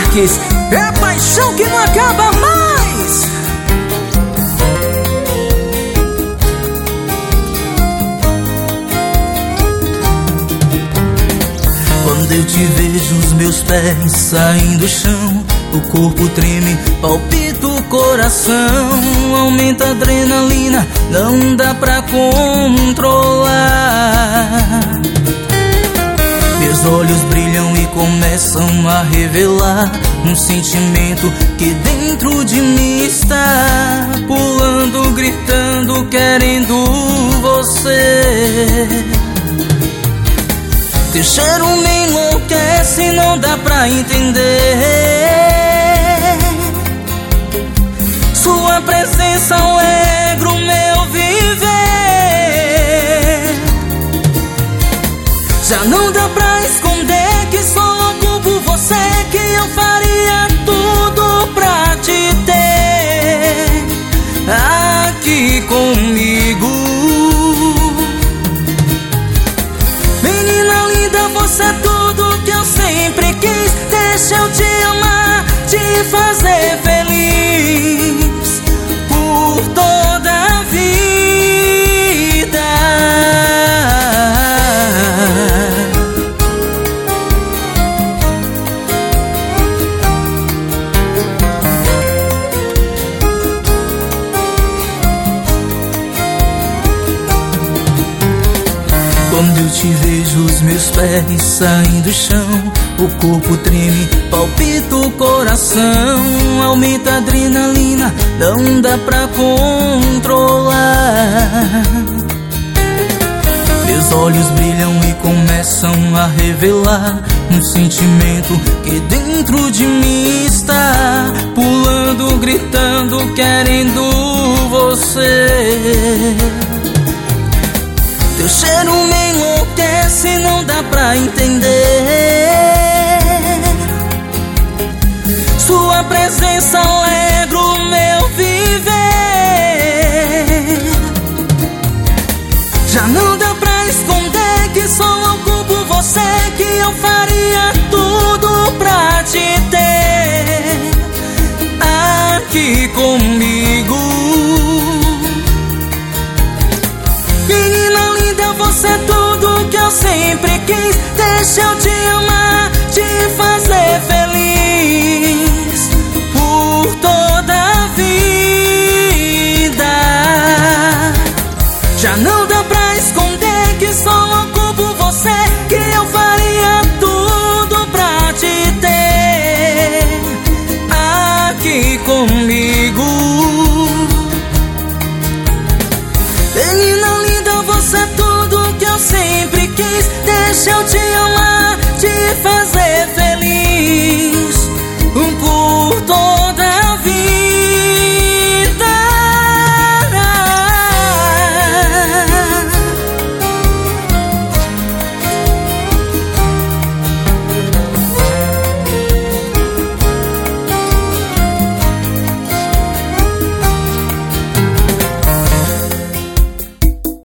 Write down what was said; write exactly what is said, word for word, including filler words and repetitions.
Marques, é paixão que não acaba mais. Quando eu te vejo, os meus pés saem do chão, o corpo treme, palpita o coração, aumenta a adrenalina, não dá pra controlar. Meus olhos brilham e começam a revelar um sentimento que dentro de mim está pulando, gritando, querendo você. Teu cheiro me enlouquece, não dá pra entender. Sua presença alegra o meu viver. Já não dá pra esconder que só louco por você, que eu faria tudo pra te ter aqui comigo. Menina linda, você é tudo que eu sempre quis. Deixa eu te amar, te fazer feliz por toda a vida. Quando eu te vejo, os meus pés saem do chão, o corpo treme, palpita o coração, aumenta a adrenalina, não dá pra controlar. Meus olhos brilham e começam a revelar um sentimento que dentro de mim está pulando, gritando, querendo você. Teu cheiro me enlouquece, não dá pra entender. Sua presença alegra o meu viver. Já não dá pra esconder que sou louco por você, que eu faria tudo pra te ter aqui comigo. Menina linda, você é tudo que eu sempre quis. Deixa eu te amar, te fazer feliz por toda a vida. Já não dá pra esconder que sou louco por você, que eu faria tudo pra te ter aqui comigo. Menina linda, você é tudo que eu sempre quis. Deixa eu te amar, te fazer feliz por toda